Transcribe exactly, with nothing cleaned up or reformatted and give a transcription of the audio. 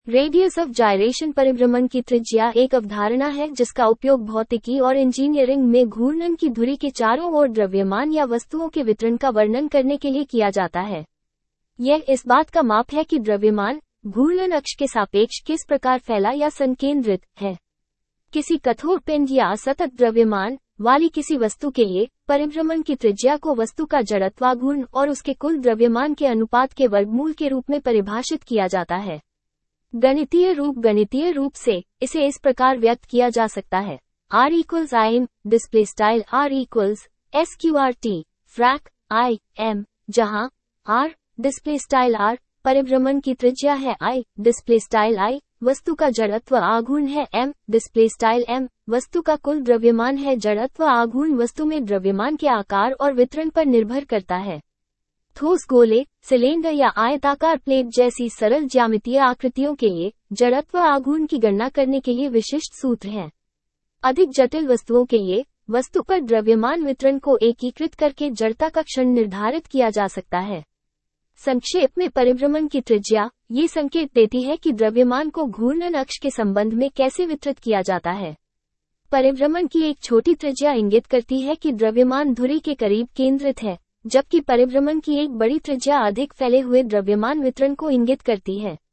Radius of gyration परिभ्रमण की त्रिज्या एक अवधारणा है जिसका उपयोग भौतिकी और इंजीनियरिंग में घूर्णन की धुरी के चारों ओर द्रव्यमान या वस्तुओं के वितरण का वर्णन करने के लिए किया जाता है। यह इस बात का माप है कि द्रव्यमान घूर्णन अक्ष के सापेक्ष किस प्रकार फैला या संकेंद्रित है। किसी कठोर पिंड या सतत द्रव्यमान वाली किसी वस्तु के लिए परिभ्रमण की त्रिज्या को वस्तु का जड़त्वाघूर्ण और उसके कुल द्रव्यमान के अनुपात के वर्गमूल के रूप में परिभाषित किया जाता है। गणितीय रूप गणितीय रूप से इसे इस प्रकार व्यक्त किया जा सकता है। R equals I m display style R equals S Q R T frac I m, जहां R डिस्प्ले स्टाइल R परिभ्रमण की त्रिज्या है, I डिस्प्ले स्टाइल I वस्तु का जड़त्व आघूर्ण है, M डिस्प्ले स्टाइल M वस्तु का कुल द्रव्यमान है। जड़त्व आघूर्ण वस्तु में द्रव्यमान के आकार और वितरण पर निर्भर करता है। ठोस गोले, सिलेंडर या आयताकार प्लेट जैसी सरल ज्यामितीय आकृतियों के लिए जड़त्व आघूर्ण की गणना करने के लिए विशिष्ट सूत्र हैं। अधिक जटिल वस्तुओं के लिए वस्तु पर द्रव्यमान वितरण को एकीकृत करके जड़ता का क्षण निर्धारित किया जा सकता है। संक्षेप में परिभ्रमण की त्रिज्या ये संकेत देती है कि द्रव्यमान को घूर्णन अक्ष के संबंध में कैसे वितरित किया जाता है। परिभ्रमण की एक छोटी त्रिज्या इंगित करती है कि द्रव्यमान धुरी के करीब केंद्रित है, जबकि परिभ्रमण की एक बड़ी त्रिज्या अधिक फैले हुए द्रव्यमान वितरण को इंगित करती है।